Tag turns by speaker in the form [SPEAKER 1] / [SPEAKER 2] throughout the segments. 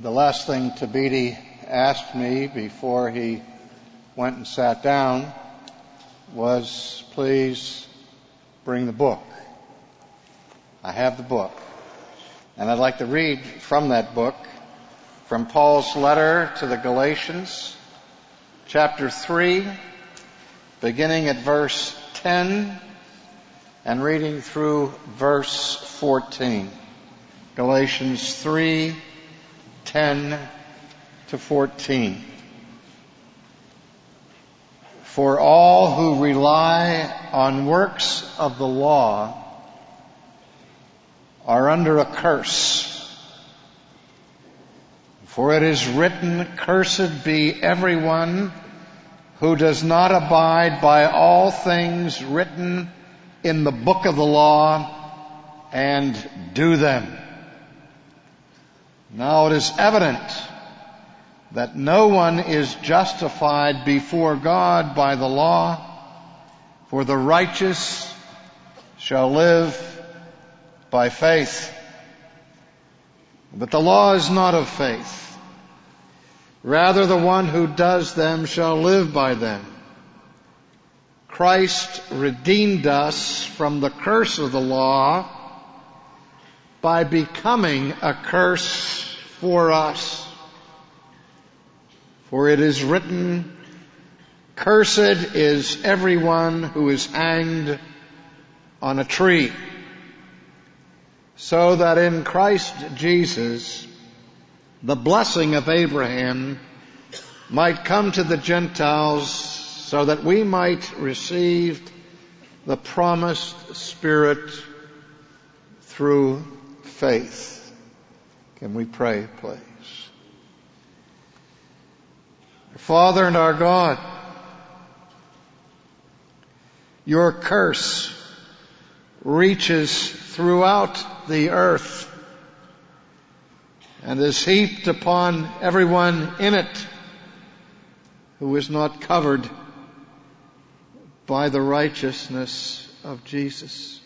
[SPEAKER 1] The last thing Tabiti asked me before he went and sat down was, please bring the book. I have the book. And I'd like to read from that book, from Paul's letter to the Galatians, chapter 3, beginning at verse 10 and reading through verse 14. Galatians 3, 10 to 14. For all who rely on works of the law are under a curse. For it is written, cursed be everyone who does not abide by all things written in the book of the law and do them. Now it is evident that no one is justified before God by the law, for the righteous shall live by faith. But the law is not of faith. Rather, the one who does them shall live by them. Christ redeemed us from the curse of the law by becoming a curse for us. For it is written, cursed is everyone who is hanged on a tree, so that in Christ Jesus the blessing of Abraham might come to the Gentiles, so that we might receive the promised Spirit through faith. Can we pray, please? Our Father and our God, your curse reaches throughout the earth and is heaped upon everyone in it who is not covered by the righteousness of Jesus.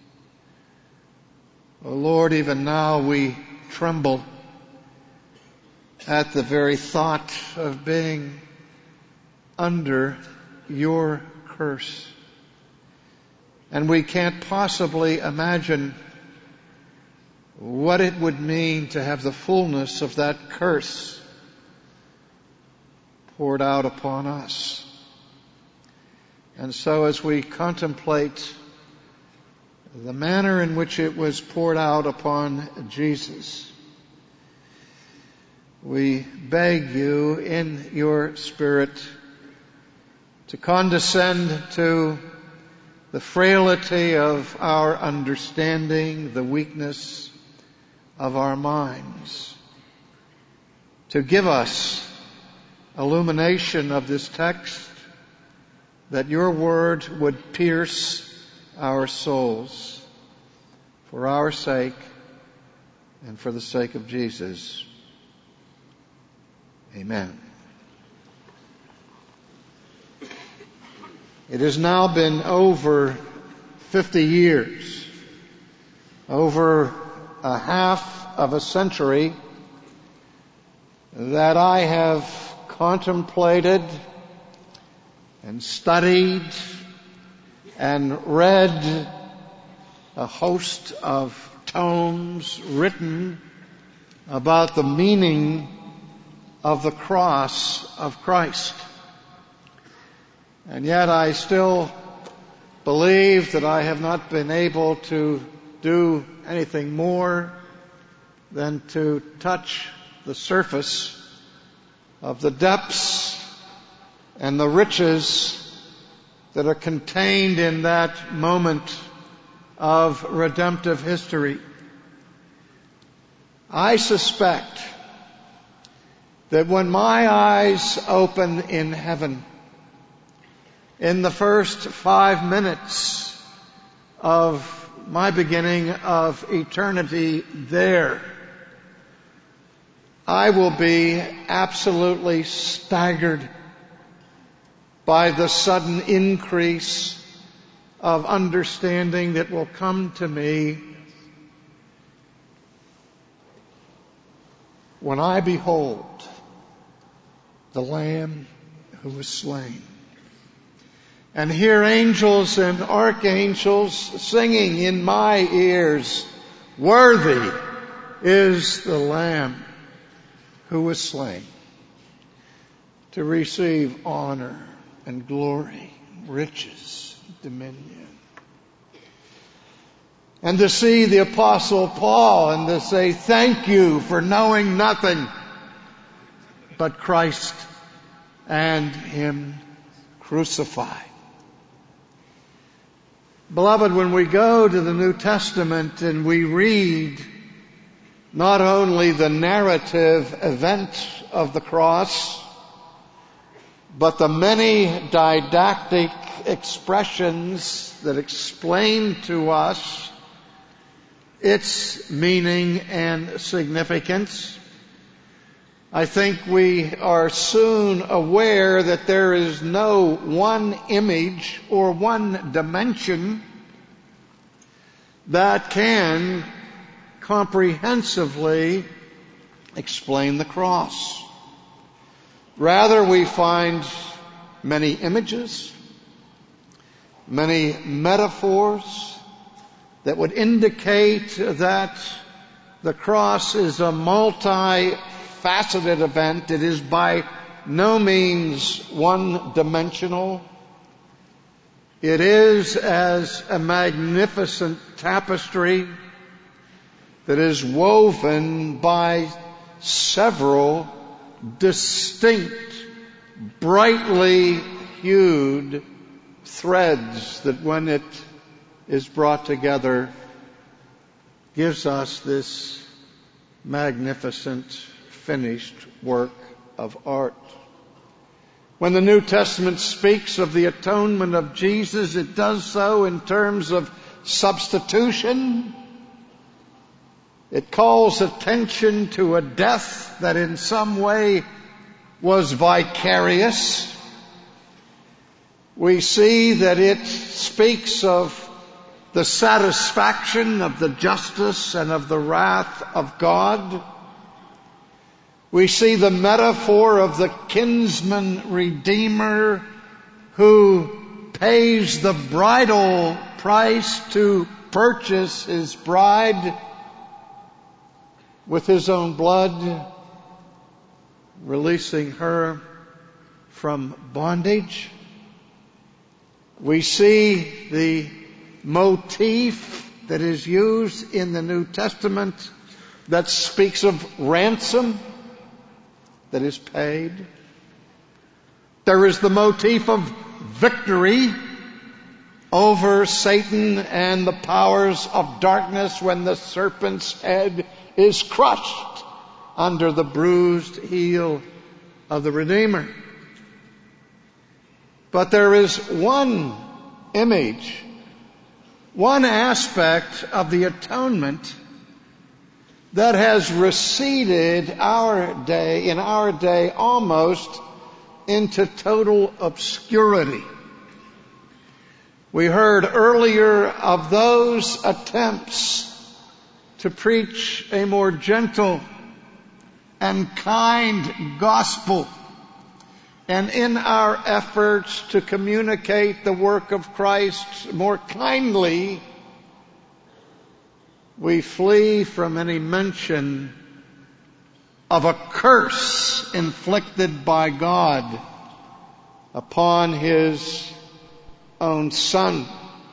[SPEAKER 1] O Lord, even now we tremble at the very thought of being under your curse. And we can't possibly imagine what it would mean to have the fullness of that curse poured out upon us. And so as we contemplate the manner in which it was poured out upon Jesus, we beg you in your Spirit to condescend to the frailty of our understanding, the weakness of our minds, to give us illumination of this text, that your word would pierce our souls for our sake and for the sake of Jesus. Amen. It has now been over 50 years, over a half of a century, that I have contemplated and studied and read a host of tomes written about the meaning of the cross of Christ. And yet I still believe that I have not been able to do anything more than to touch the surface of the depths and the riches that are contained in that moment of redemptive history. I suspect that when my eyes open in heaven, in the first 5 minutes of my beginning of eternity there, I will be absolutely staggered by the sudden increase of understanding that will come to me
[SPEAKER 2] when I behold the Lamb who was slain, and hear angels and archangels singing in my ears, worthy is the Lamb who was slain to receive honor and glory, riches, dominion. And to see the Apostle Paul and to say, thank you for knowing nothing but Christ and Him crucified. Beloved, when we go to the New Testament and we read not only the narrative event of the cross, but the many didactic expressions that explain to us its meaning and significance, I think we are soon aware that there is no one image or one dimension that can comprehensively explain the cross. Rather, we find many images, many metaphors that would indicate that the cross is a multi-faceted event. It is by no means one-dimensional. It is as a magnificent tapestry that is woven by several distinct, brightly hued threads that, when it is brought together, gives us this magnificent finished work of art. When the New Testament speaks of the atonement of Jesus, it does so in terms of substitution. It calls attention to a death that in some way was vicarious. We see that it speaks of the satisfaction of the justice and of the wrath of God. We see the metaphor of the kinsman redeemer who pays the bridal price to purchase his bride with his own blood, releasing her from bondage. We see the motif that is used in the New Testament that speaks of ransom that is paid. There is the motif of victory over Satan and the powers of darkness when the serpent's head is crushed under the bruised heel of the Redeemer. But there is one image, one aspect of the atonement that has receded in our day almost into total obscurity. We heard earlier of those attempts to preach a more gentle and kind gospel. And in our efforts to communicate the work of Christ more kindly, we flee from any mention of a curse inflicted by God upon His own Son.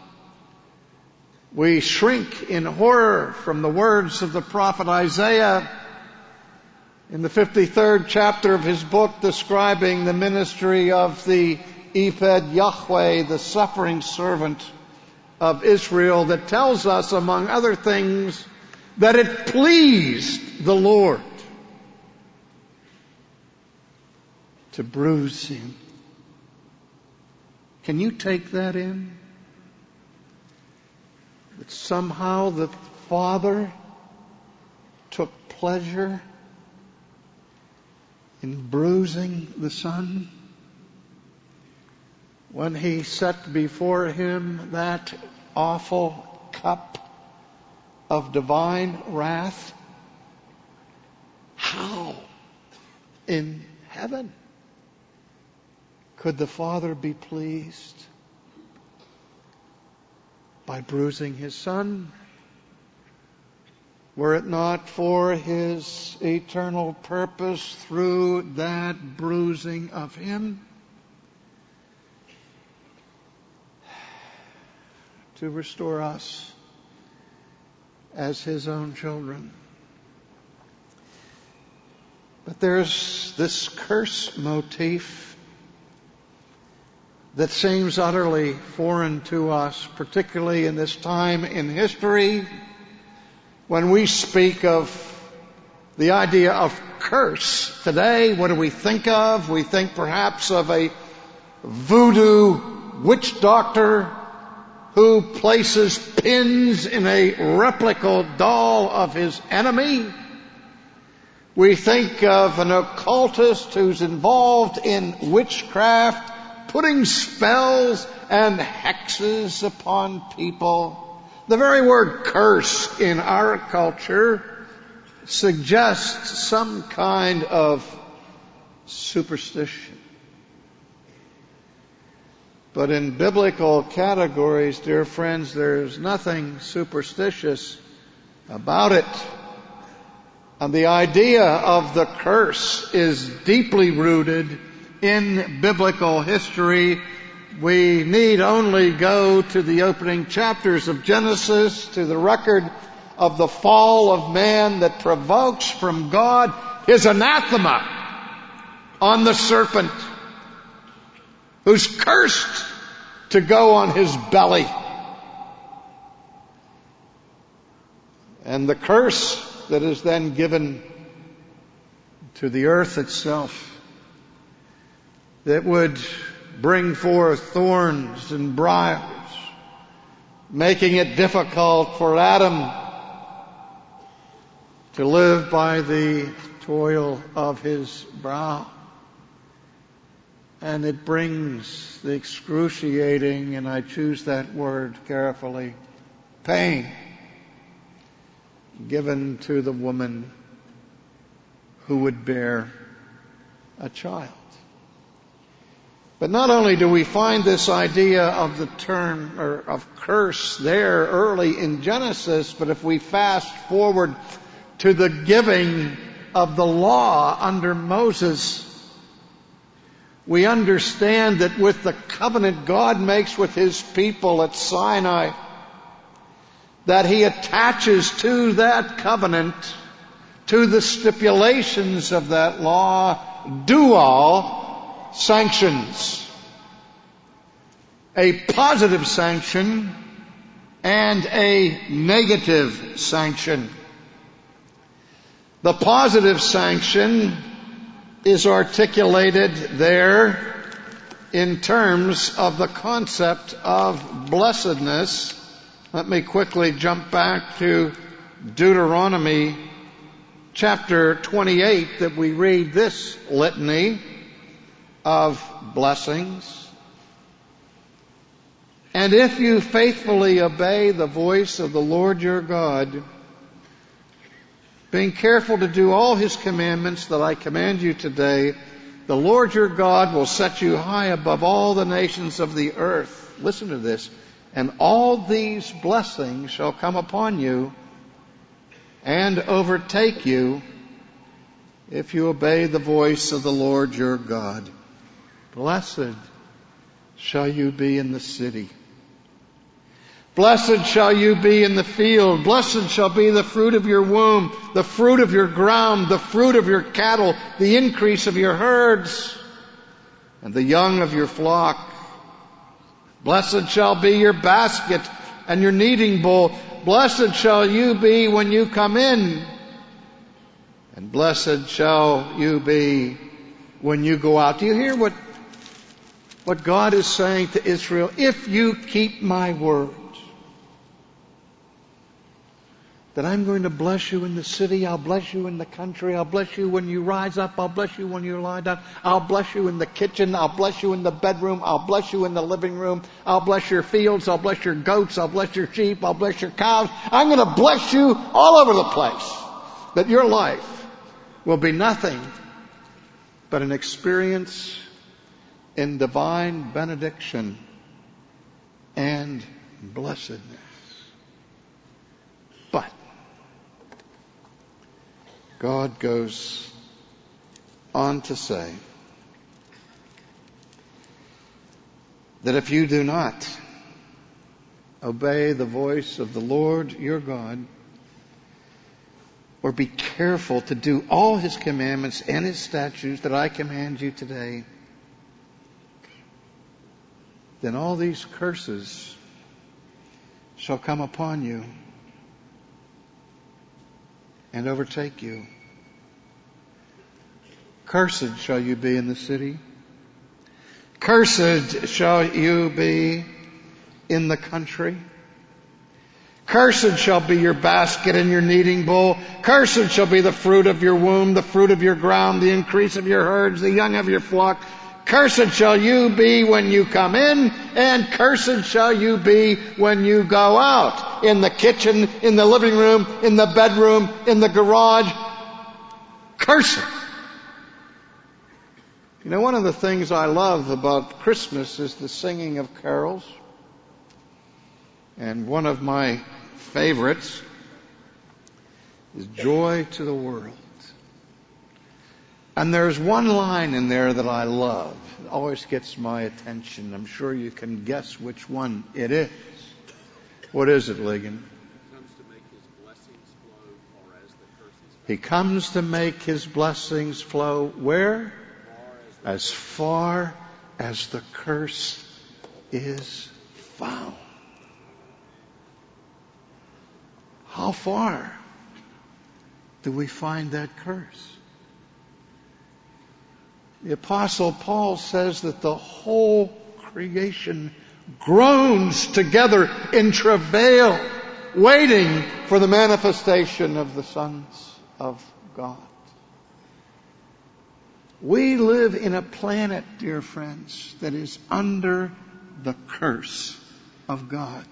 [SPEAKER 2] We shrink in horror from the words of the prophet Isaiah in the 53rd chapter of his book, describing the ministry of the Ephod Yahweh, the suffering servant of Israel, that tells us, among other things, that it pleased the Lord to bruise him. Can you take that in? That somehow the Father took pleasure in bruising the Son when He set before Him that awful cup of divine wrath. How in heaven could the Father be pleased by bruising His Son, were it not for His eternal purpose through that bruising of Him to restore us as His own children? But there's this curse motif that seems utterly foreign to us, particularly in this time in history when we speak of the idea of curse. Today, what do we think of? We think perhaps of a voodoo witch doctor who places pins in a replica doll of his enemy. We think of an occultist who's involved in witchcraft, putting spells and hexes upon people. The very word curse in our culture suggests some kind of superstition. But in biblical categories, dear friends, there's nothing superstitious about it. And the idea of the curse is deeply rooted in biblical history. We need only go to the opening chapters of Genesis, to the record of the fall of man that provokes from God His anathema on the serpent, who's cursed to go on his belly. And the curse that is then given to the earth itself, that would bring forth thorns and briars, making it difficult for Adam to live by the toil of his brow. And it brings the excruciating, and I choose that word carefully, pain given to the woman who would bear a child. But not only do we find this idea of the term or of curse there early in Genesis, but if we fast forward to the giving of the law under Moses, we understand that with the covenant God makes with His people at Sinai, that He attaches to that covenant, to the stipulations of that law, dual sanctions. A positive sanction and a negative sanction. The positive sanction is articulated there in terms of the concept of blessedness. Let me quickly jump back to Deuteronomy chapter 28 that we read this litany of blessings. And if you faithfully obey the voice of the Lord your God, being careful to do all His commandments that I command you today, the Lord your God will set you high above all the nations of the earth. Listen to this. And all these blessings shall come upon you and overtake you if you obey the voice of the Lord your God. Blessed shall you be in the city. Blessed shall you be in the field. Blessed shall be the fruit of your womb, the fruit of your ground, the fruit of your cattle, the increase of your herds, and the young of your flock. Blessed shall be your basket and your kneading bowl. Blessed shall you be when you come in, and blessed shall you be when you go out. Do you hear what God is saying to Israel? If you keep my word, that I'm going to bless you in the city, I'll bless you in the country, I'll bless you when you rise up, I'll bless you when you lie down, I'll bless you in the kitchen, I'll bless you in the bedroom, I'll bless you in the living room, I'll bless your fields, I'll bless your goats, I'll bless your sheep, I'll bless your cows. I'm going to bless you all over the place. That your life will be nothing but an experience in divine benediction and blessedness. But God goes on to say that if you do not obey the voice of the Lord your God, or be careful to do all His commandments and His statutes that I command you today, then all these curses shall come upon you and overtake you. Cursed shall you be in the city. Cursed shall you be in the country. Cursed shall be your basket and your kneading bowl. Cursed shall be the fruit of your womb, the fruit of your ground, the increase of your herds, the young of your flock. Cursed shall you be when you come in, and cursed shall you be when you go out. In the kitchen, in the living room, in the bedroom, in the garage. Cursed. You know, one of the things I love about Christmas is the singing of carols. And one of my favorites is Joy to the World. And there's one line in there that I love. It always gets my attention. I'm sure you can guess which one it is. What is it, Ligon? He comes to make His blessings flow where? As far as the curse is found. How far do we find that curse? The Apostle Paul says that the whole creation groans together in travail, waiting for the manifestation of the sons of God. We live in a planet, dear friends, that is under the curse of God.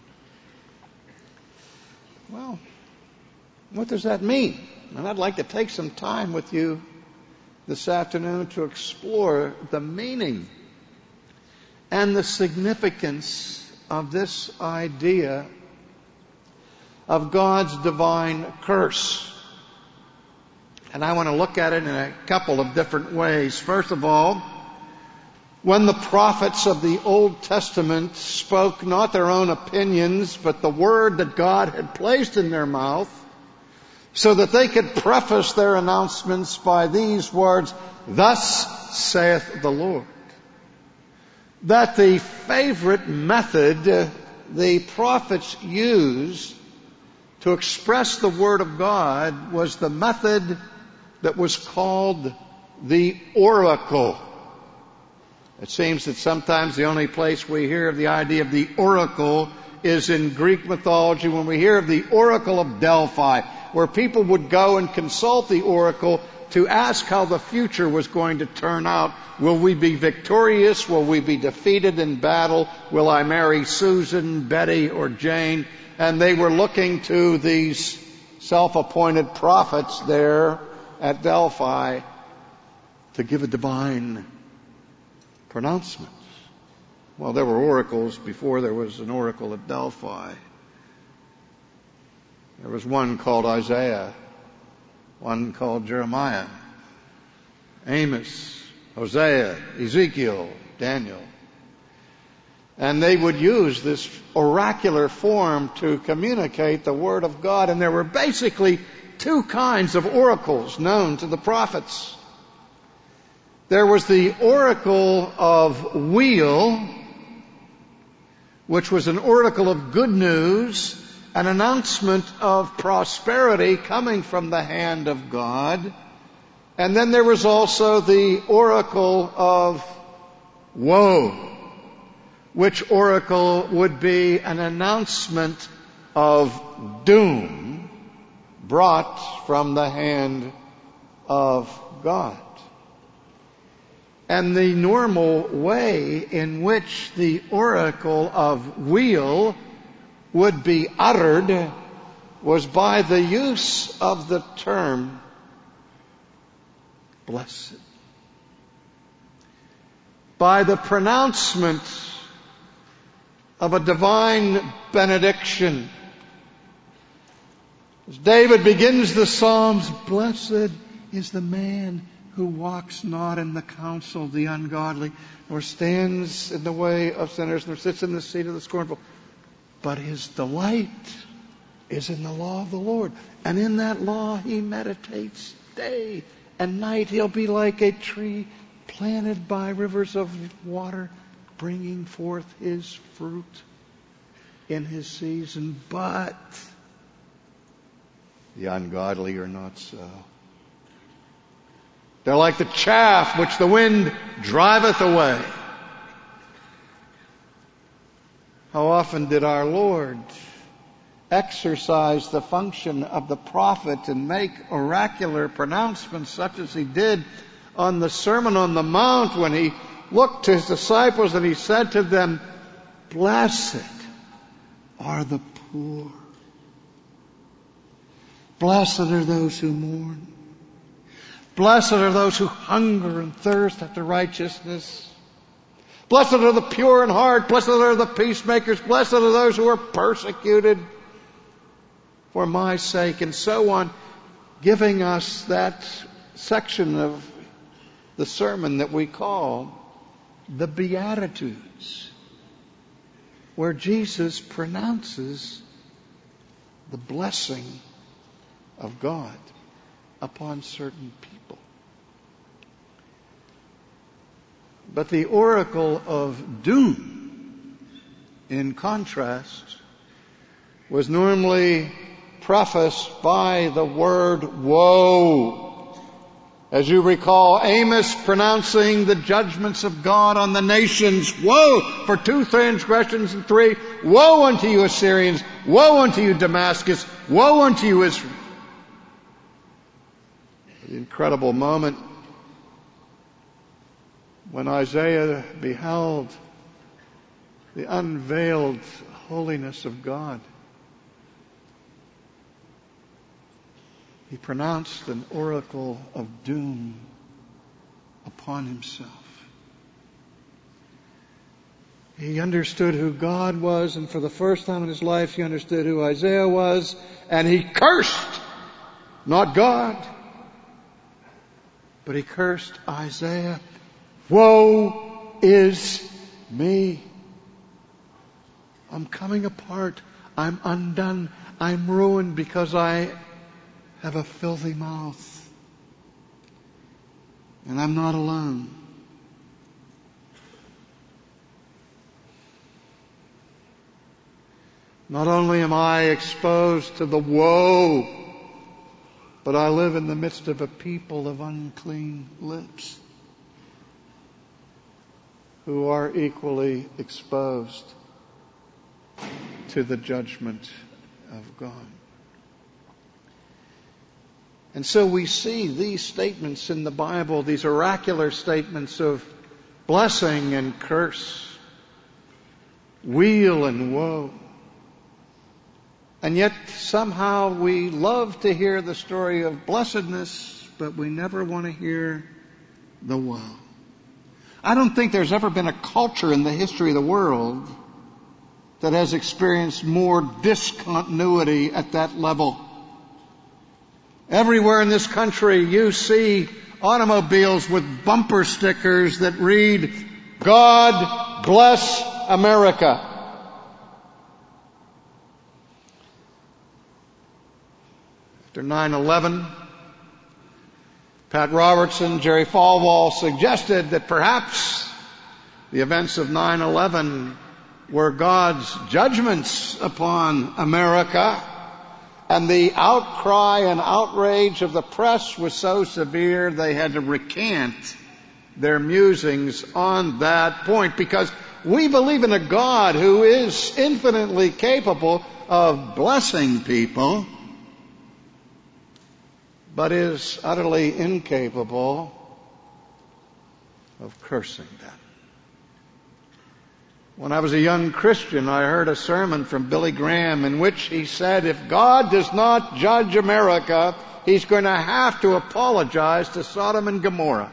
[SPEAKER 2] Well, what does that mean? And I'd like to take some time with you this afternoon to explore the meaning and the significance of this idea of God's divine curse. And I want to look at it in a couple of different ways. First of all, when the prophets of the Old Testament spoke not their own opinions, but the word that God had placed in their mouth, so that they could preface their announcements by these words, "Thus saith the Lord." That the favorite method the prophets used to express the Word of God was the method that was called the oracle. It seems that sometimes the only place we hear of the idea of the oracle is in Greek mythology when we hear of the Oracle of Delphi, where people would go and consult the oracle to ask how the future was going to turn out. Will we be victorious? Will we be defeated in battle? Will I marry Susan, Betty, or Jane? And they were looking to these self-appointed prophets there at Delphi to give a divine pronouncement. Well, there were oracles before there was an oracle at Delphi. There was one called Isaiah, one called Jeremiah, Amos, Hosea, Ezekiel, Daniel. And they would use this oracular form to communicate the Word of God. And there were basically two kinds of oracles known to the prophets. There was the oracle of weal, which was an oracle of good news, an announcement of prosperity coming from the hand of God. And then there was also the oracle of woe, which oracle would be an announcement of doom brought from the hand of God. And the normal way in which the oracle of weal would be uttered was by the use of the term blessed. By the pronouncement of a divine benediction. As David begins the Psalms, blessed is the man who walks not in the counsel of the ungodly, nor stands in the way of sinners, nor sits in the seat of the scornful. But his delight is in the law of the Lord. And in that law he meditates day and night. He'll be like a tree planted by rivers of water, bringing forth his fruit in his season. But the ungodly are not so. They're like the chaff which the wind driveth away. How often did our Lord exercise the function of the prophet and make oracular pronouncements such as he did on the Sermon on the Mount when he looked to his disciples and he said to them, blessed are the poor. Blessed are those who mourn. Blessed are those who hunger and thirst after righteousness. Blessed are the pure in heart. Blessed are the peacemakers. Blessed are those who are persecuted for my sake, and so on, giving us that section of the sermon that we call the Beatitudes, where Jesus pronounces the blessing of God upon certain people. But the oracle of doom, in contrast, was normally prefaced by the word woe. As you recall, Amos pronouncing the judgments of God on the nations. Woe for 2 transgressions and 3. Woe unto you, Assyrians. Woe unto you, Damascus. Woe unto you, Israel. The incredible moment when Isaiah beheld the unveiled holiness of God. He pronounced an oracle of doom upon himself. He understood who God was, and for the first time in his life he understood who Isaiah was, and he cursed, not God, but he cursed Isaiah. Woe is me. I'm coming apart. I'm undone. I'm ruined because I have a filthy mouth. And I'm not alone. Not only am I exposed to the woe, but I live in the midst of a people of unclean lips who are equally exposed to the judgment of God. And so we see these statements in the Bible, these oracular statements of blessing and curse, weal and woe. And yet somehow we love to hear the story of blessedness, but we never want to hear the woe. I don't think there's ever been a culture in the history of the world that has experienced more discontinuity at that level. Everywhere in this country you see automobiles with bumper stickers that read, God bless America. After 9/11, Pat Robertson, Jerry Falwell suggested that perhaps the events of 9/11 were God's judgments upon America, and the outcry and outrage of the press was so severe they had to recant their musings on that point, because we believe in a God who is infinitely capable of blessing people, but is utterly incapable of cursing them. When I was a young Christian, I heard a sermon from Billy Graham in which he said, if God does not judge America, He's going to have to apologize to Sodom and Gomorrah.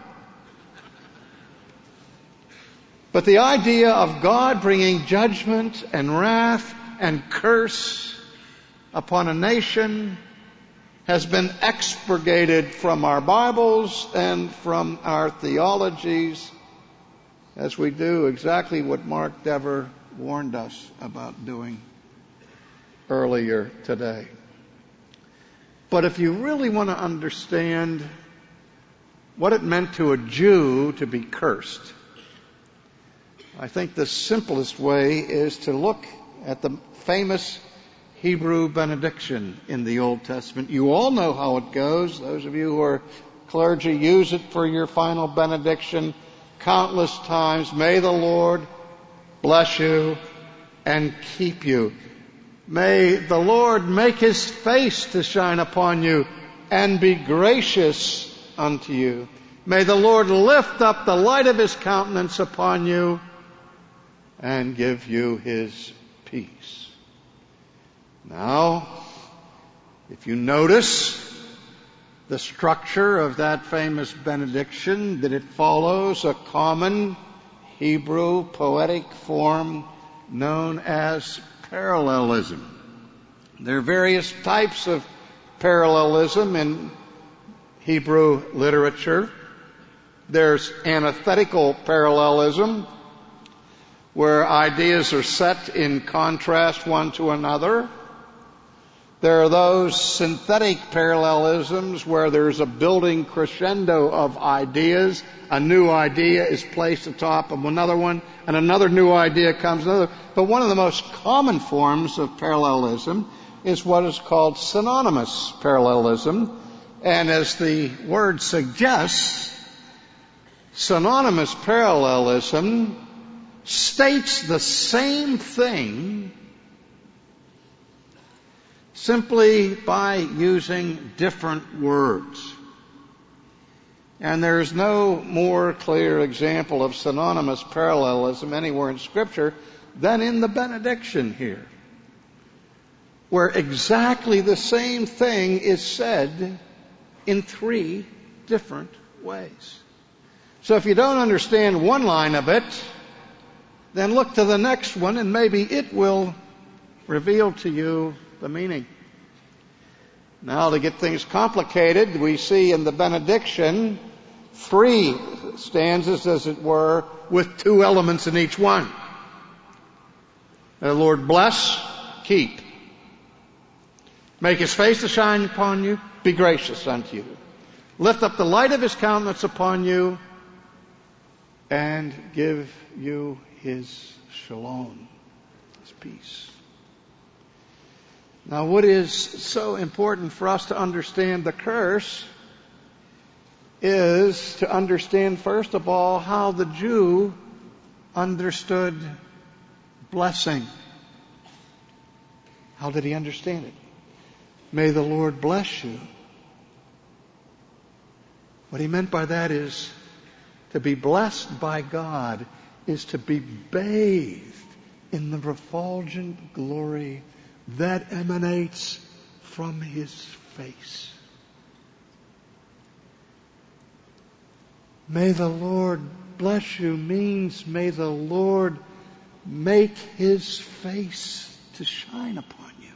[SPEAKER 2] But the idea of God bringing judgment and wrath and curse upon a nation has been expurgated from our Bibles and from our theologies, as we do exactly what Mark Dever warned us about doing earlier today. But if you really want to understand what it meant to a Jew to be cursed, I think the simplest way is to look at the famous Hebrew benediction in the Old Testament. You all know how it goes. Those of you who are clergy use it for your final benediction countless times. May the Lord bless you and keep you. May the Lord make His face to shine upon you and be gracious unto you. May the Lord lift up the light of His countenance upon you and give you His peace. Now, if you notice the structure of that famous benediction, that it follows a common Hebrew poetic form known as parallelism. There are various types of parallelism in Hebrew literature. There's antithetical parallelism, where ideas are set in contrast one to another. There are those synthetic parallelisms where there's a building crescendo of ideas. A new idea is placed atop of another one, and another new idea comes. But one of the most common forms of parallelism is what is called synonymous parallelism. And as the word suggests, synonymous parallelism states the same thing simply by using different words. And there's no more clear example of synonymous parallelism anywhere in Scripture than in the benediction here, where exactly the same thing is said in 3 different ways. So if you don't understand one line of it, then look to the next one and maybe it will reveal to you the meaning. Now, to get things complicated, we see in the benediction 3 stanzas, as it were, with 2 elements in each one. The Lord bless, keep. Make His face to shine upon you, be gracious unto you. Lift up the light of His countenance upon you, and give you His shalom, His peace. Now, what is so important for us to understand the curse is to understand, first of all, how the Jew understood blessing. How did he understand it? May the Lord bless you. What he meant by that is to be blessed by God is to be bathed in the refulgent glory that emanates from His face. May the Lord bless you means may the Lord make His face to shine upon you.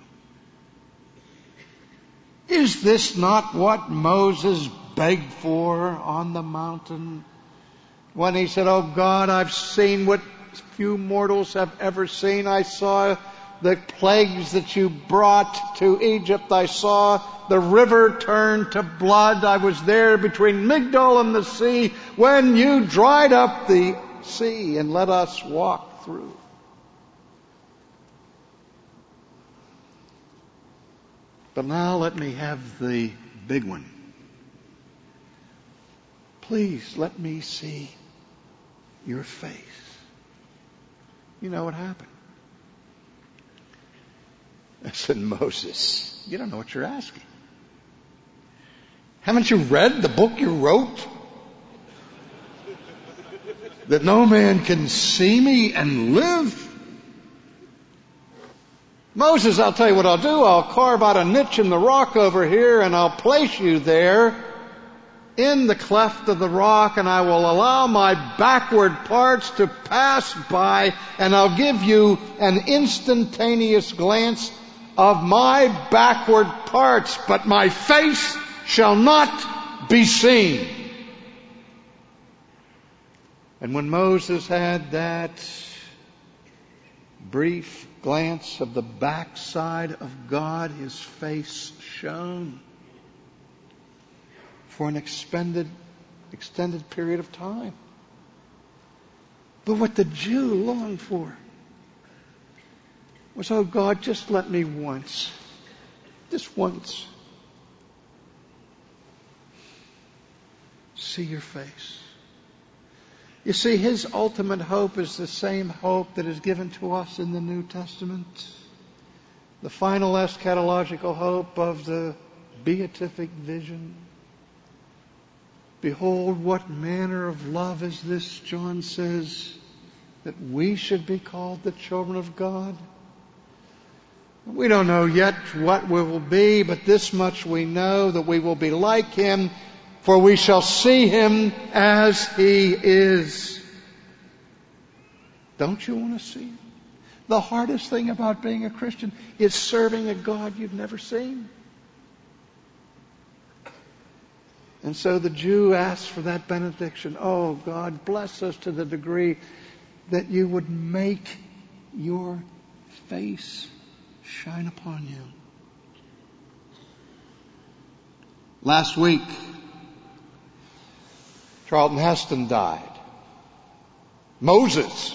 [SPEAKER 2] Is this not what Moses begged for on the mountain when he said, "Oh God, I've seen what few mortals have ever seen. I saw the plagues that you brought to Egypt. I saw the river turn to blood. I was there between Migdol and the sea when you dried up the sea and let us walk through." But now let me have the big one. Please let me see your face. You know what happened? I said, Moses, you don't know what you're asking. Haven't you read the book you wrote? that no man can see me and live? Moses, I'll tell you what I'll do. I'll carve out a niche in the rock over here, and I'll place you there in the cleft of the rock, and I will allow my backward parts to pass by, and I'll give you an instantaneous glance of my backward parts, but my face shall not be seen. And when Moses had that brief glance of the backside of God, his face shone for an extended period of time. But what the Jew longed for was, oh God, just let me once, just once, see your face. You see, his ultimate hope is the same hope that is given to us in the New Testament. The final eschatological hope of the beatific vision. Behold, what manner of love is this, John says, that we should be called the children of God. We don't know yet what we will be, but this much we know, that we will be like him, for we shall see him as he is. Don't you want to see him? The hardest thing about being a Christian is serving a God you've never seen. And so the Jew asked for that benediction. Oh God, bless us to the degree that you would make your face shine upon you. Last week, Charlton Heston died. Moses.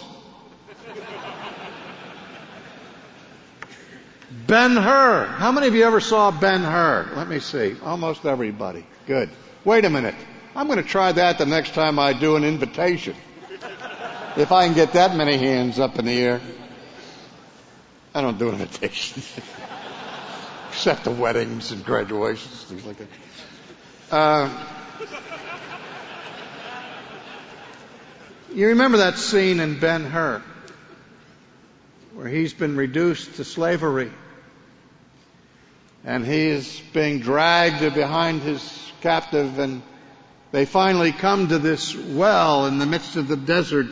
[SPEAKER 2] Ben-Hur. How many of you ever saw Ben-Hur? Let me see. Almost everybody. Good. Wait a minute. I'm going to try that the next time I do an invitation. If I can get that many hands up in the air. I don't do invitations. Except the weddings and graduations, things like that. You remember that scene in Ben-Hur where he's been reduced to slavery and he is being dragged behind his captive, and they finally come to this well in the midst of the desert,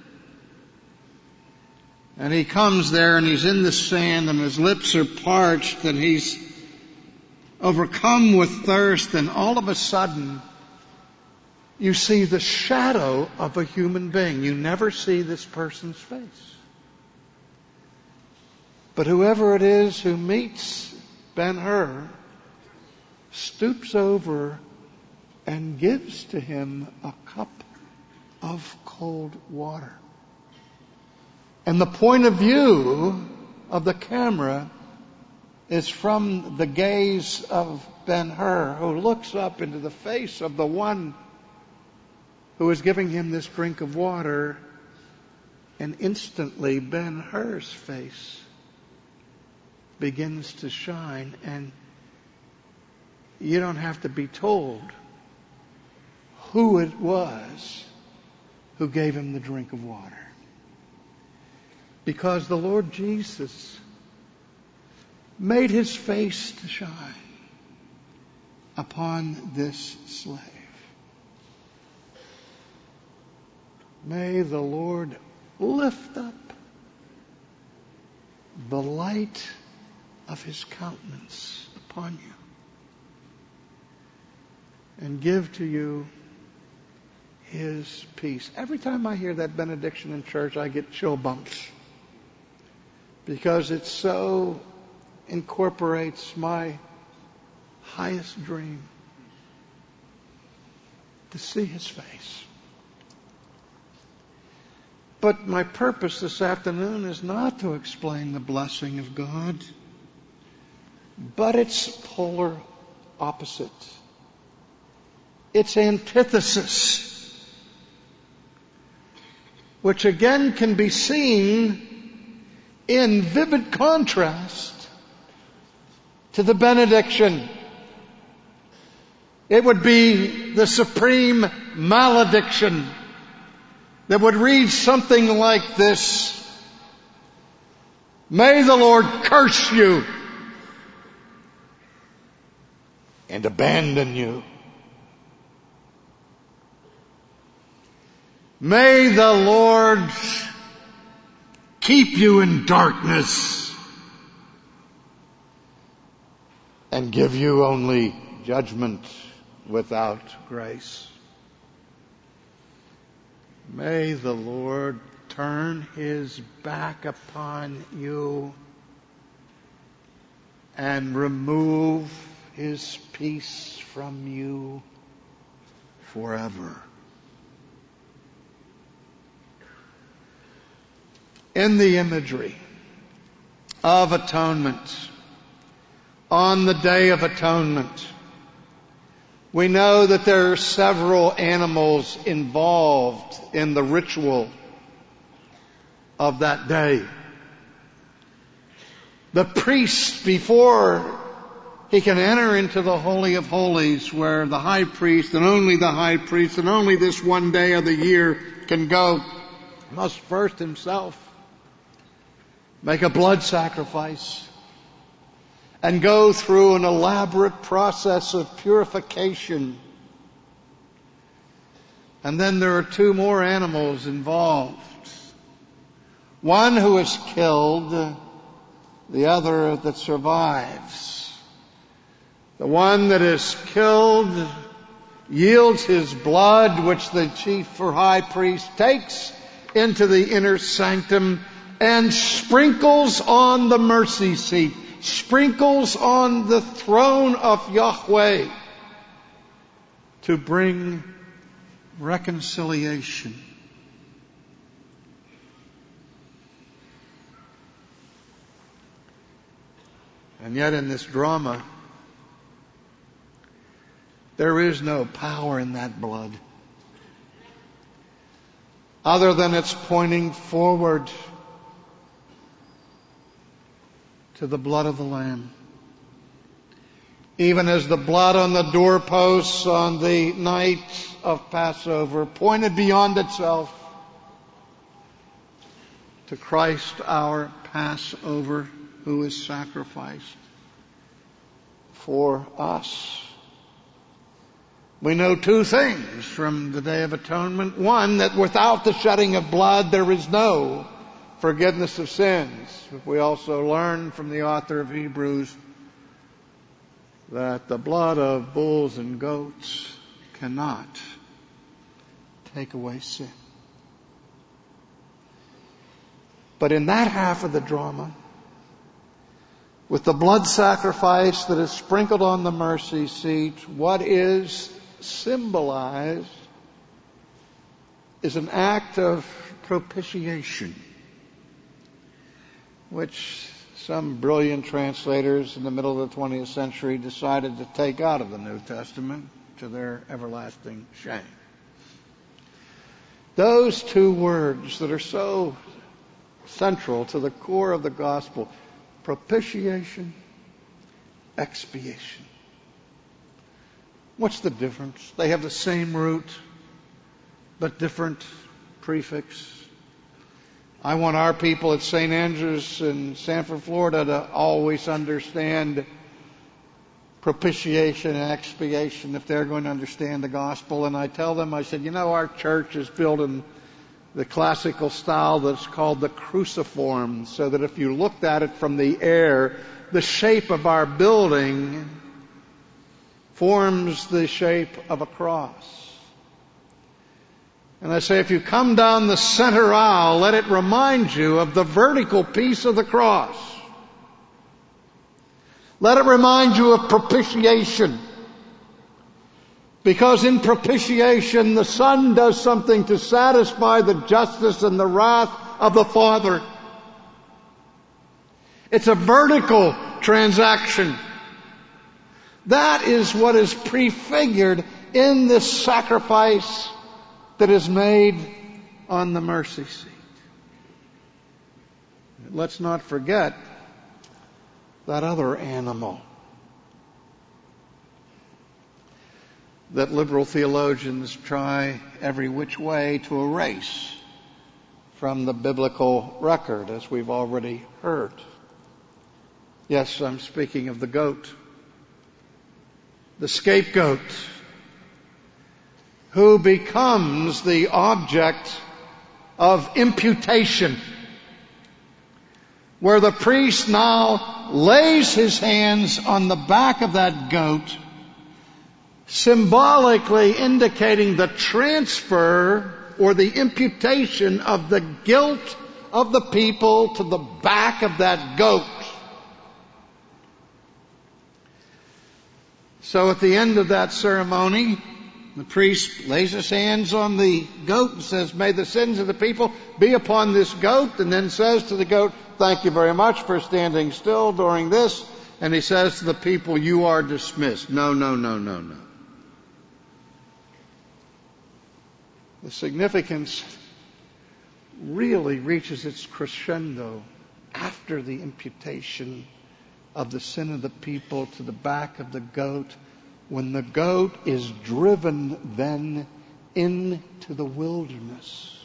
[SPEAKER 2] and he comes there and he's in the sand and his lips are parched and he's overcome with thirst, and all of a sudden you see the shadow of a human being. You never see this person's face. But whoever it is who meets Ben-Hur stoops over and gives to him a cup of cold water. And the point of view of the camera is from the gaze of Ben-Hur, who looks up into the face of the one who is giving him this drink of water, and instantly Ben-Hur's face begins to shine, and you don't have to be told who it was who gave him the drink of water. Because the Lord Jesus made his face to shine upon this slave. May the Lord lift up the light of his countenance upon you and give to you his peace. Every time I hear that benediction in church, I get chill bumps, because it so incorporates my highest dream, to see his face. But my purpose this afternoon is not to explain the blessing of God, but its polar opposite, its antithesis, which again can be seen in vivid contrast to the benediction. It would be the supreme malediction that would read something like this: May the Lord curse you and abandon you. May the Lord keep you in darkness and give you only judgment without grace. May the Lord turn His back upon you and remove His peace from you forever. In the imagery of atonement, on the Day of Atonement, we know that there are several animals involved in the ritual of that day. The priest, before he can enter into the Holy of Holies, where the high priest and only the high priest and only this one day of the year can go, must first himself make a blood sacrifice and go through an elaborate process of purification. And then there are two more animals involved. One who is killed, the other that survives. The one that is killed yields his blood, which the chief or high priest takes into the inner sanctum and sprinkles on the mercy seat, sprinkles on the throne of Yahweh to bring reconciliation. And yet in this drama, there is no power in that blood other than it's pointing forward to the blood of the Lamb. Even as the blood on the doorposts on the night of Passover pointed beyond itself to Christ our Passover, who is sacrificed for us. We know two things from the Day of Atonement. One, that without the shedding of blood there is no forgiveness of sins. We also learn from the author of Hebrews that the blood of bulls and goats cannot take away sin. But in that half of the drama, with the blood sacrifice that is sprinkled on the mercy seat, what is symbolized is an act of propitiation, which some brilliant translators in the middle of the 20th century decided to take out of the New Testament to their everlasting shame. Those two words that are so central to the core of the gospel: propitiation, expiation. What's the difference? They have the same root, but different prefix. I want our people at St. Andrews in Sanford, Florida to always understand propitiation and expiation if they're going to understand the gospel. And I tell them, I said, our church is built in the classical style that's called the cruciform, so that if you looked at it from the air, the shape of our building forms the shape of a cross. And I say, if you come down the center aisle, let it remind you of the vertical piece of the cross. Let it remind you of propitiation. Because in propitiation, the Son does something to satisfy the justice and the wrath of the Father. It's a vertical transaction. That is what is prefigured in this sacrifice that is made on the mercy seat. Let's not forget that other animal that liberal theologians try every which way to erase from the biblical record, as we've already heard. Yes, I'm speaking of the goat, the scapegoat, who becomes the object of imputation, where the priest now lays his hands on the back of that goat, symbolically indicating the transfer or the imputation of the guilt of the people to the back of that goat. So at the end of that ceremony, the priest lays his hands on the goat and says, "May the sins of the people be upon this goat," and then says to the goat, "Thank you very much for standing still during this." And he says to the people, "You are dismissed." No. The significance really reaches its crescendo after the imputation of the sin of the people to the back of the goat, when the goat is driven then into the wilderness,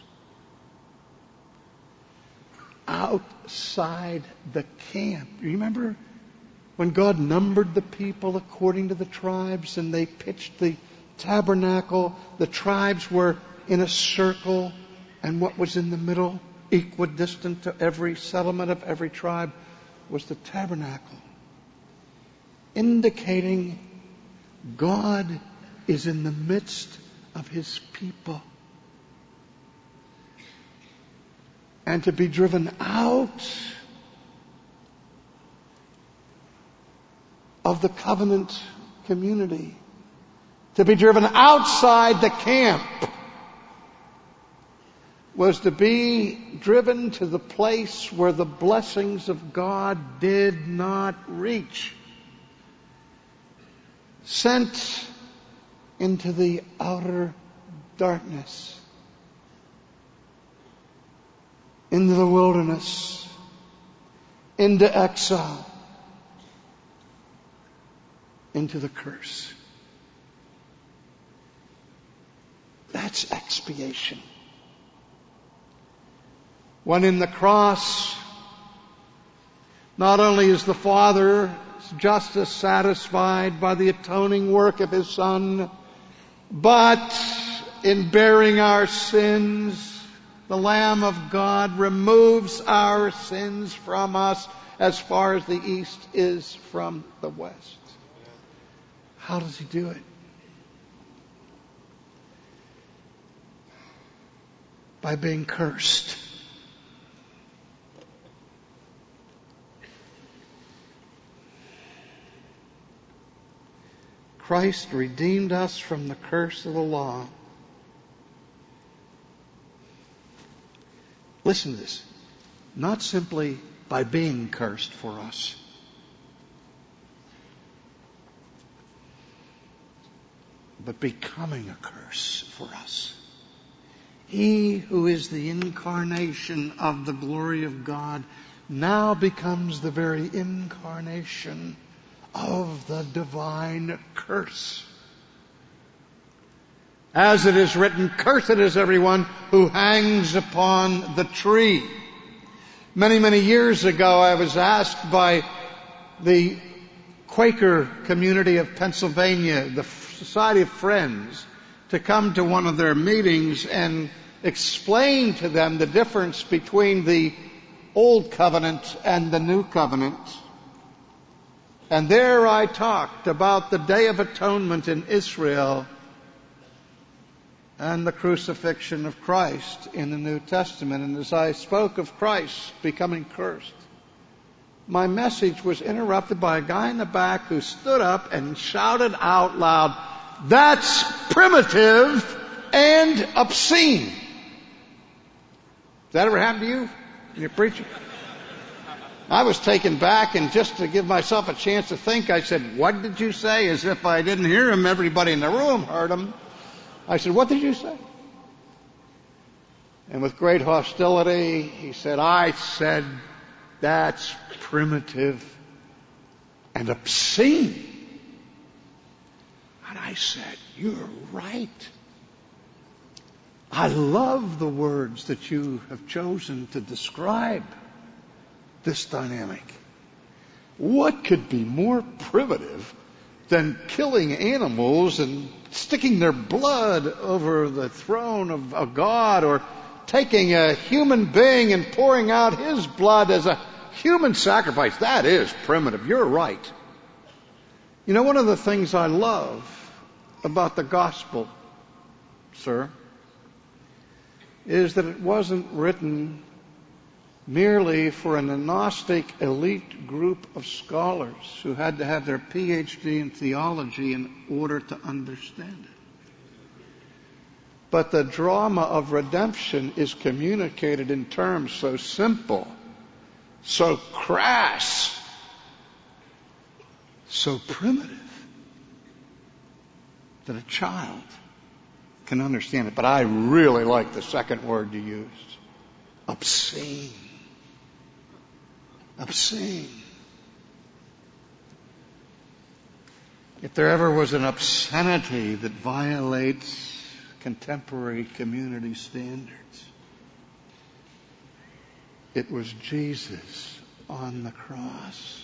[SPEAKER 2] outside the camp. You remember when God numbered the people according to the tribes and they pitched the tabernacle? The tribes were in a circle, and what was in the middle, equidistant to every settlement of every tribe, was the tabernacle, indicating God is in the midst of His people. And to be driven out of the covenant community, to be driven outside the camp, was to be driven to the place where the blessings of God did not reach. Sent into the outer darkness, into the wilderness, into exile, into the curse. That's expiation. When in the cross, not only is the Father's justice satisfied by the atoning work of His Son, but in bearing our sins, the Lamb of God removes our sins from us as far as the east is from the west. How does He do it? By being cursed. Christ redeemed us from the curse of the law. Listen to this. Not simply by being cursed for us, but becoming a curse for us. He who is the incarnation of the glory of God now becomes the very incarnation of the divine curse. As it is written, "Cursed is everyone who hangs upon the tree." Many, many years ago, I was asked by the Quaker community of Pennsylvania, the Society of Friends, to come to one of their meetings and explain to them the difference between the Old Covenant and the New Covenant. And there I talked about the Day of Atonement in Israel and the crucifixion of Christ in the New Testament. And as I spoke of Christ becoming cursed, my message was interrupted by a guy in the back who stood up and shouted out loud, "That's primitive and obscene." Has that ever happened to you when you're preaching? I was taken back, and just to give myself a chance to think, I said, "What did you say?" As if I didn't hear him. Everybody in the room heard him. I said, "What did you say?" And with great hostility, he said, "I said that's primitive and obscene." And I said, "You're right. I love the words that you have chosen to describe this dynamic. What could be more primitive than killing animals and sticking their blood over the throne of a god, or taking a human being and pouring out his blood as a human sacrifice? That is primitive. You're right. You know, one of the things I love about the gospel, sir, is that it wasn't written merely for an agnostic elite group of scholars who had to have their PhD in theology in order to understand it. But the drama of redemption is communicated in terms so simple, so crass, so primitive, that a child can understand it. But I really like the second word you used. Obscene. Obscene. If there ever was an obscenity that violates contemporary community standards, it was Jesus on the cross.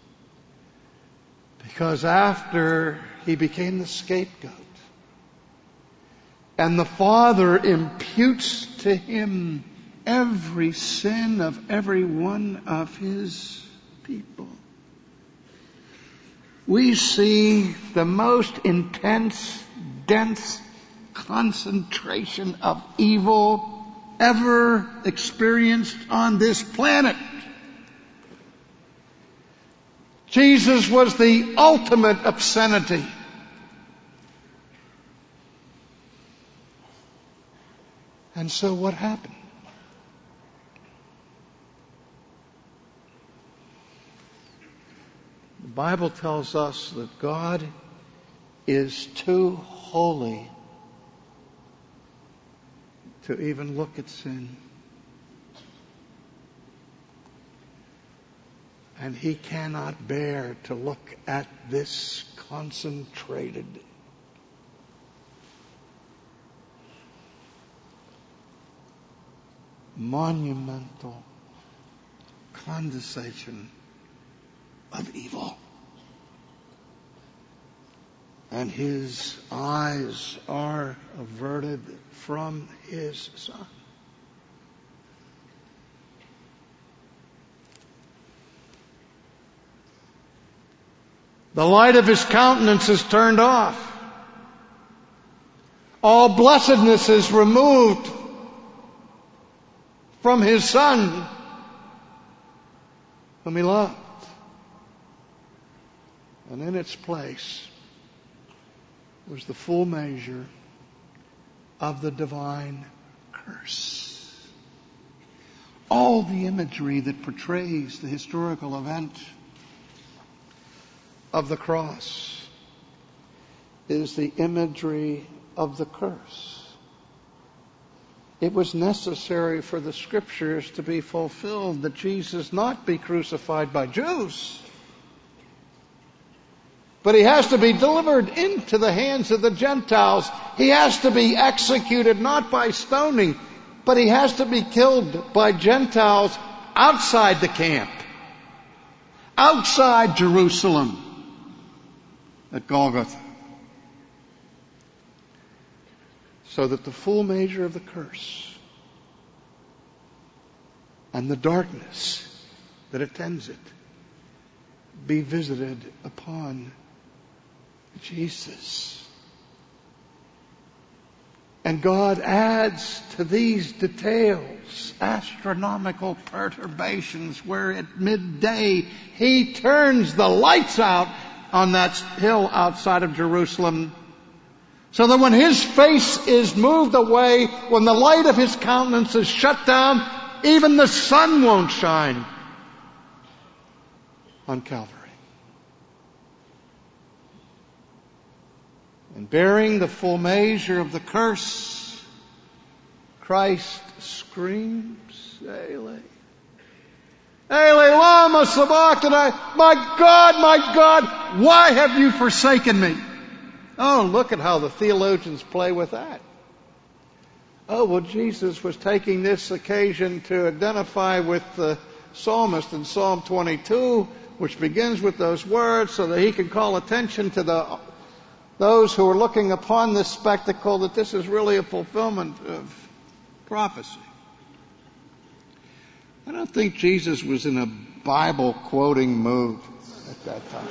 [SPEAKER 2] Because after he became the scapegoat, and the Father imputes to him every sin of every one of his people, we see the most intense, dense concentration of evil ever experienced on this planet. Jesus was the ultimate obscenity. And so what happened? The Bible tells us that God is too holy to even look at sin. And he cannot bear to look at this concentrated, monumental condensation of evil. And his eyes are averted from his Son. The light of his countenance is turned off. All blessedness is removed from his Son, whom he loved. And in its place was the full measure of the divine curse. All the imagery that portrays the historical event of the cross is the imagery of the curse. It was necessary for the Scriptures to be fulfilled that Jesus not be crucified by Jews, but he has to be delivered into the hands of the Gentiles. He has to be executed not by stoning, but he has to be killed by Gentiles outside the camp, outside Jerusalem, at Golgotha, so that the full measure of the curse and the darkness that attends it be visited upon Jesus. And God adds to these details astronomical perturbations where at midday he turns the lights out on that hill outside of Jerusalem, so that when his face is moved away, when the light of his countenance is shut down, even the sun won't shine on Calvary. And bearing the full measure of the curse, Christ screams, Eli, Eli, lama sabachthani, my God, why have you forsaken me? Oh, look at how the theologians play with that. Oh, well, Jesus was taking this occasion to identify with the psalmist in Psalm 22, which begins with those words, so that he can call attention to those who are looking upon this spectacle, that this is really a fulfillment of prophecy. I don't think Jesus was in a Bible quoting mood at that time.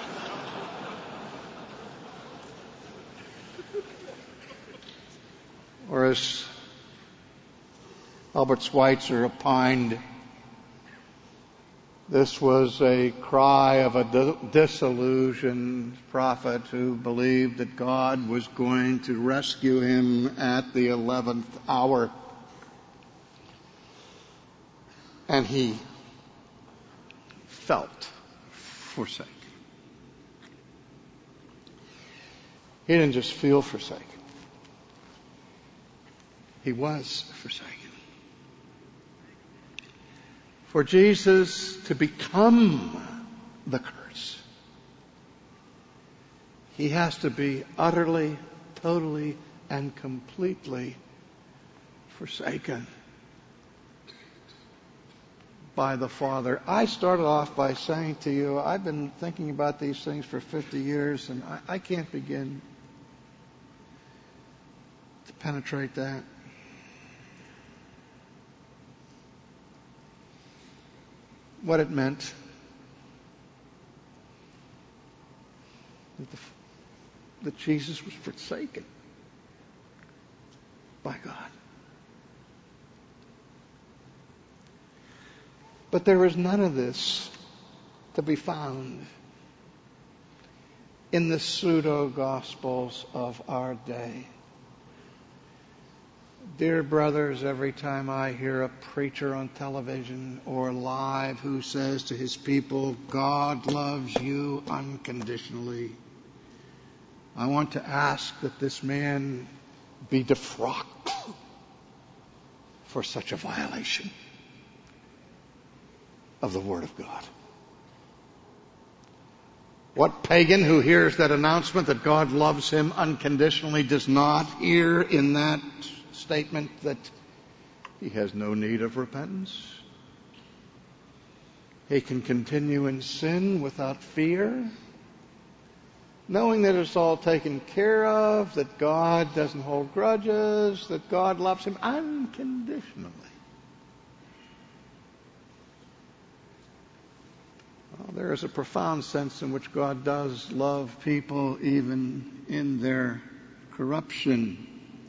[SPEAKER 2] Or as Albert Schweitzer opined, this was a cry of a disillusioned prophet who believed that God was going to rescue him at the 11th hour. And he felt forsaken. He didn't just feel forsaken. He was forsaken. For Jesus to become the curse, he has to be utterly, totally, and completely forsaken by the Father. I started off by saying to you, I've been thinking about these things for 50 years, and I can't begin to penetrate that. What it meant that Jesus was forsaken by God. But there is none of this to be found in the pseudo-gospels of our day. Dear brothers, every time I hear a preacher on television or live who says to his people, God loves you unconditionally, I want to ask that this man be defrocked for such a violation of the Word of God. What pagan who hears that announcement that God loves him unconditionally does not hear in that statement that he has no need of repentance? He can continue in sin without fear, knowing that it's all taken care of, that God doesn't hold grudges, that God loves him unconditionally. Well, there is a profound sense in which God does love people even in their corruption.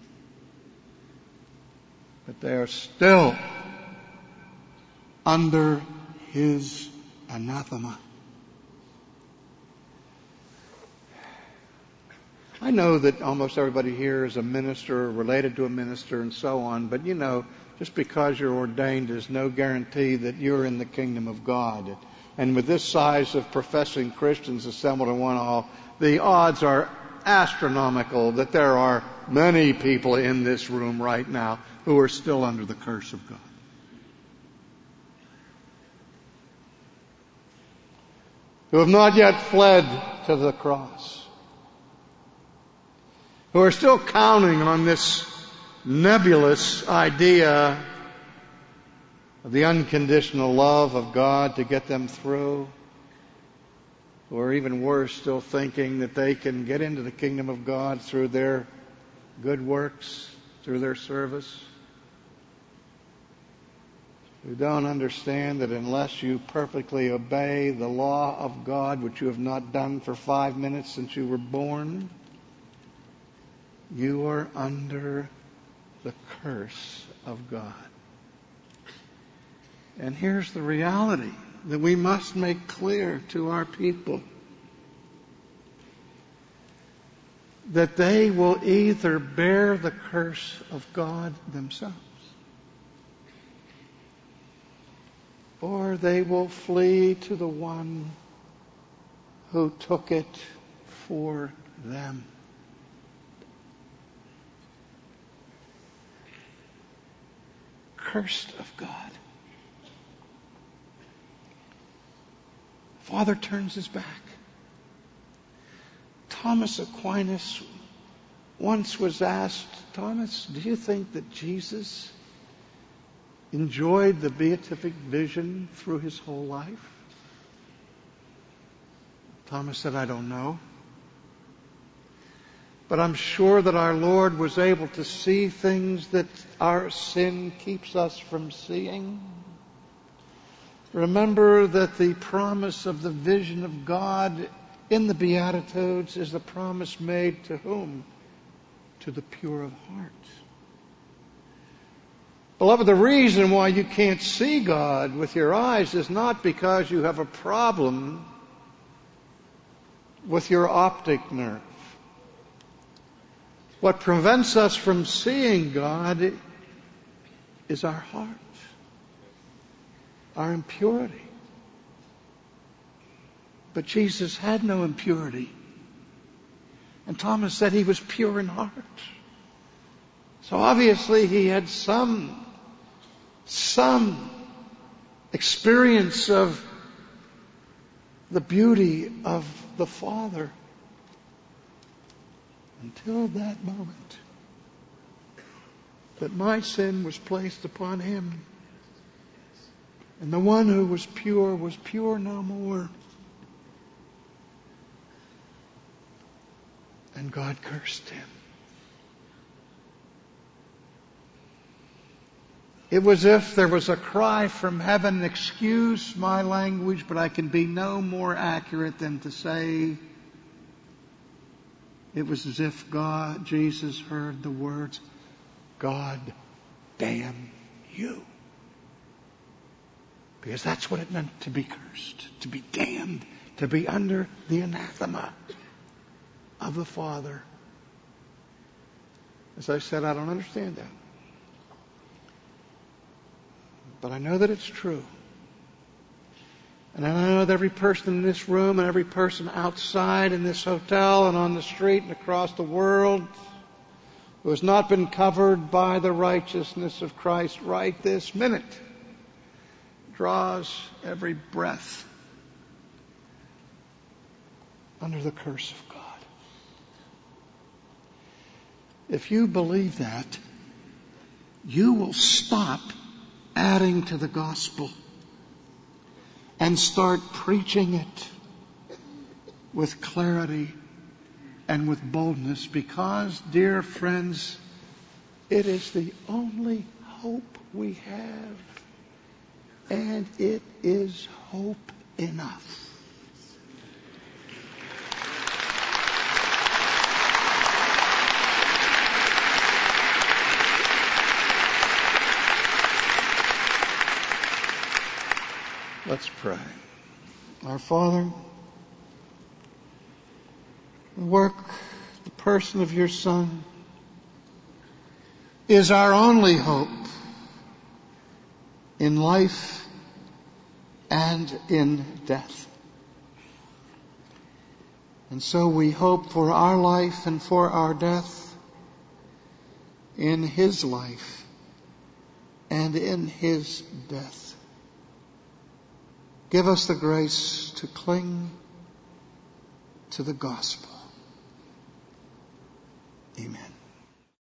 [SPEAKER 2] But they are still under his anathema. I know that almost everybody here is a minister or related to a minister and so on, but just because you're ordained is no guarantee that you're in the kingdom of God. And with this size of professing Christians assembled in one hall, the odds are astronomical that there are many people in this room right now who are still under the curse of God. Who have not yet fled to the cross. Who are still counting on this nebulous idea of the unconditional love of God to get them through. Or even worse, still thinking that they can get into the kingdom of God through their good works, through their service. Who don't understand that unless you perfectly obey the law of God, which you have not done for 5 minutes since you were born, you are under the curse of God. And here's the reality that we must make clear to our people. That they will either bear the curse of God themselves, or they will flee to the one who took it for them. Cursed of God. Father turns his back. Thomas Aquinas once was asked, Thomas, do you think that Jesus enjoyed the beatific vision through his whole life? Thomas said, I don't know. But I'm sure that our Lord was able to see things that our sin keeps us from seeing. Remember that the promise of the vision of God in the Beatitudes is the promise made to whom? To the pure of heart. Beloved, the reason why you can't see God with your eyes is not because you have a problem with your optic nerve. What prevents us from seeing God is our heart, our impurity. But Jesus had no impurity. And Thomas said he was pure in heart. So obviously he had some experience of the beauty of the Father until that moment that my sin was placed upon him. And the one who was pure no more. And God cursed him. It was as if there was a cry from heaven, excuse my language, but I can be no more accurate than to say it was as if Jesus heard the words, God damn you. Because that's what it meant to be cursed, to be damned, to be under the anathema of the Father. As I said, I don't understand that. But I know that it's true. And I know that every person in this room and every person outside in this hotel and on the street and across the world who has not been covered by the righteousness of Christ right this minute draws every breath under the curse of God. If you believe that, you will stop adding to the gospel and start preaching it with clarity and with boldness, because, dear friends, it is the only hope we have, and it is hope enough. Let's pray. Our Father, the work, the person of your Son is our only hope in life and in death. And so we hope for our life and for our death in his life and in his death. Give us the grace to cling to the gospel. Amen.